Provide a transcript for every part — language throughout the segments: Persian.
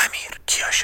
امیر کیاشا.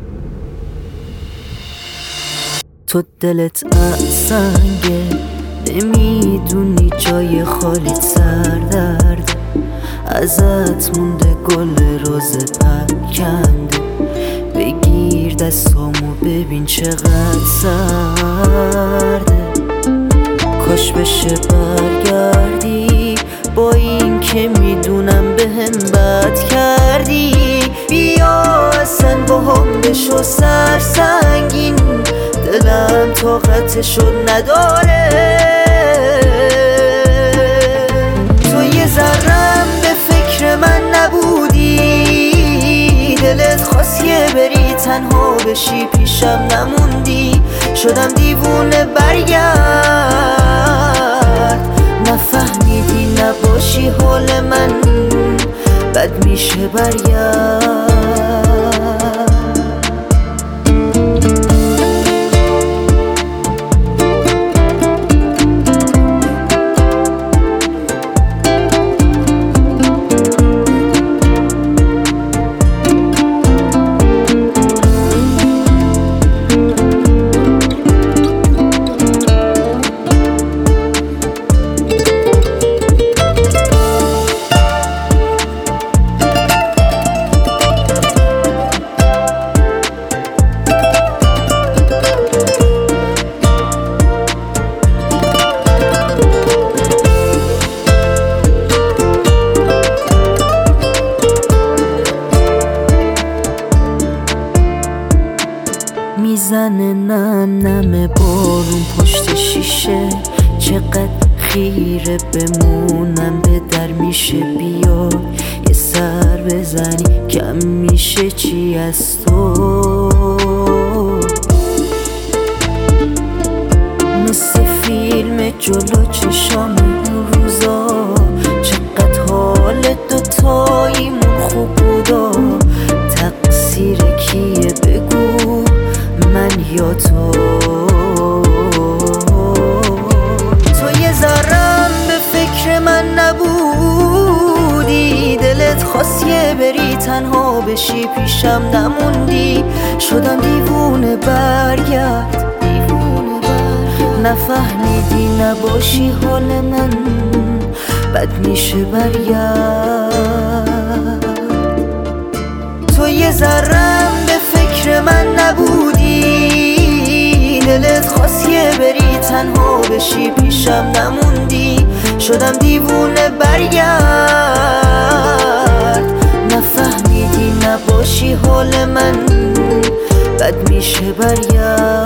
تو دلت سنگه، نمیدونی جای خالیت سردرده، ازت مونده گل روز پکنده. بگیر دستامو ببین چقدر سرده، کاش بشه برگردی با این که میدونم بهم بد کردی. بیا اصلا با هم بشو سرسنگین، دلم طاقتشو نداره. تو یه ذرم به فکر من نبودی، دلت خواست یه بری تنها بشی، پیشم نموندی. شدم دیوونه برگرد، نفهمیدی نباشی حال من بد میشه برگرد. میزنه نم نم بارون پشت شیشه، چقدر خیره بمونم به در میشه. بیا یه سر بزنی کم میشه چی از تو. مثل فیلم جلو چشام اون روزا، چقدر حال دوتاییمون خوب بودا. تقصیر کیه بگو، من یا تو؟ تو یه ذرم به فکر من نبودی، دلت خواست یه بری تنها بشی، پیشم نموندی. شدم دیوونه برگرد، نفهمیدی نباشی حال من بد میشه برگرد. تو یه ذرم به فکر من نبودی، دلت خواست یه بری تنها بشی، پیشم نموندی. شدم دیوونه برگرد، نفهمیدی نباشی حال من بد میشه برگرد.